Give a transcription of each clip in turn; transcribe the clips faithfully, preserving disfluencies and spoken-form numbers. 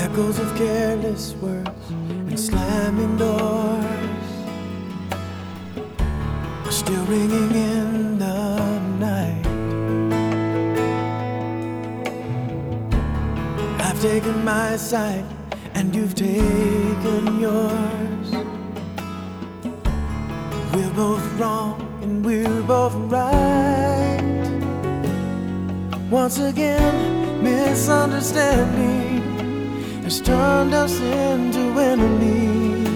Echoes of careless words and slamming doors are still ringing in the night. I've taken my side and you've taken yours. We're both wrong and we're both right. Once again, misunderstanding has turned us into enemies.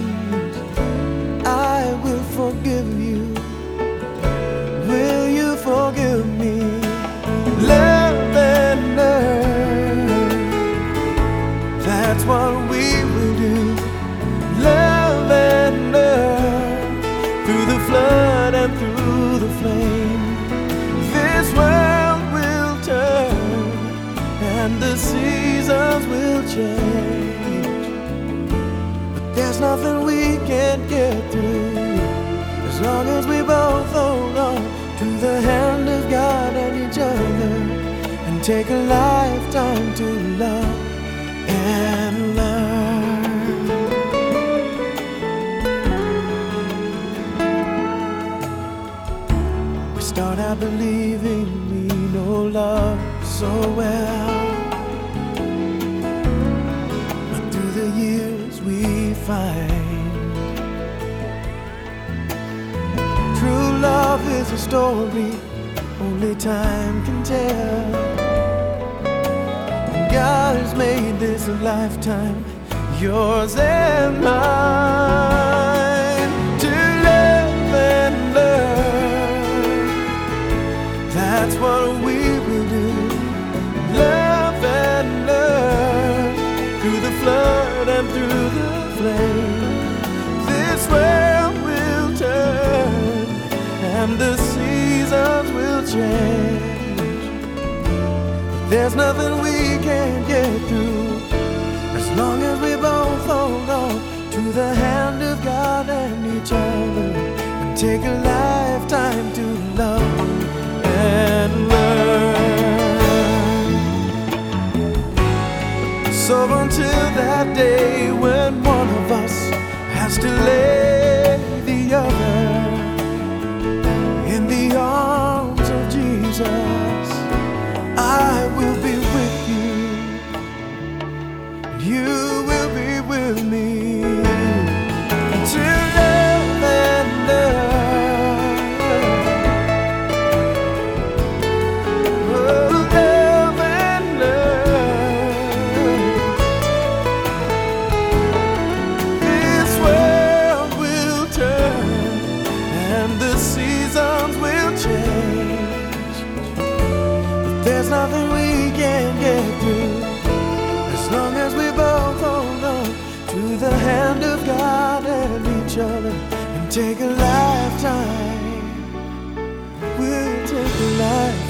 I will forgive you. Will you forgive me? Love and earth, that's what we will do. Love and earth, through the flood and through the flame. This world will turn and the seasons will change, but there's nothing we can't get through as long as we both hold on to the hand of God and each other, and take a lifetime to love and learn. We start out believing we know love so well, but through the years we find true love is a story only time can tell. And God has made this a lifetime, yours and mine, to love and learn. That's what we will do. Love and learn, through the flood and through the flame. This world will turn and the seasons will change, but there's nothing we can't get through as long as we both hold on to the hand of God and each other, and take a lifetime to love and learn. So until that day when one of us has to lay the other in the arms of Jesus, I will be with you, and you will be with me. To love and learn, oh, love and learn. This world will turn and the seasons will change, but there's nothing we can't get through as long as we both hold on to the hand of God and each other, and take a lifetime. We'll take a lifetime.